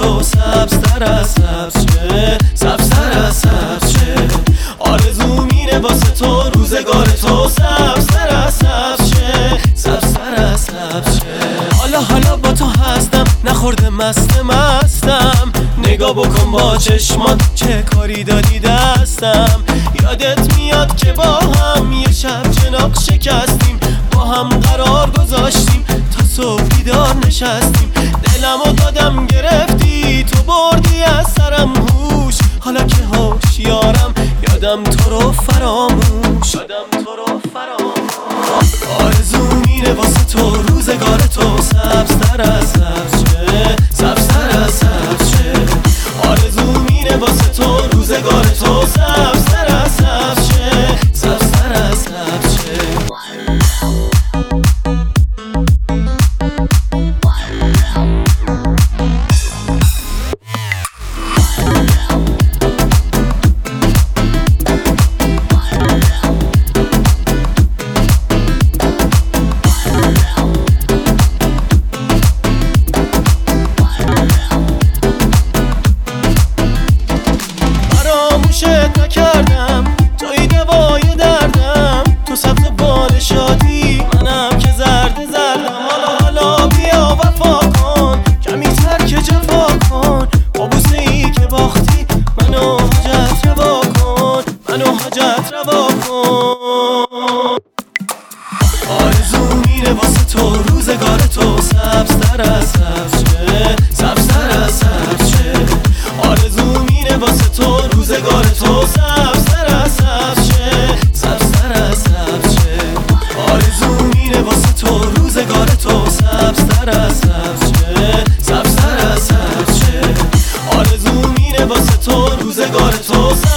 تو سبزتر از سبز شه، سبزتر از سبز شه. آرزو مینه واسه تو روزگار تو سبزتر از سبز شه، سبزتر از سبز شه. حالا با تو هستم نخورده مستم، نگاه بکن با چشمات چه کاری دادی دستم. یادت میاد که با هم یه شب چناق شکستیم، با هم قرار گذاشتیم تا صبح بیدار نشستیم. دلمو دادم گرفتی تو بردی از سرم هوش، حالا که هوشیارم یادم تو رو فراموش، یادم تو رو فراموش. آرزو مینه واسه تو روزگار تو سبزتر از سبز شه، سبزتر از سبز شه. آرزو مینه واسه تو روزگار تو سبزتر از سبز شه، سبزتر از سبز شه. فراموشت نکردم توی دوای دردم، تو سبز بال شادی منم که زردم. حالا بیا وفا کن کمی ترک جفا کن، با بوسه ای که باختی منو حاجت روا کن، منو حاجت روا کن. آرزو مینه واسه تو روزگار تو سبزتر از سبز شه، سبزتر از سبز شه. آرزو مینه واسه تو روزگار تو سبزتر از سبز شه، سبزتر از سبز شه. آرزو مینه واسه تو روزگار تو سبزتر از سبز شه، سبزتر از سبز شه. آرزو مینه واسه تو روزگار تو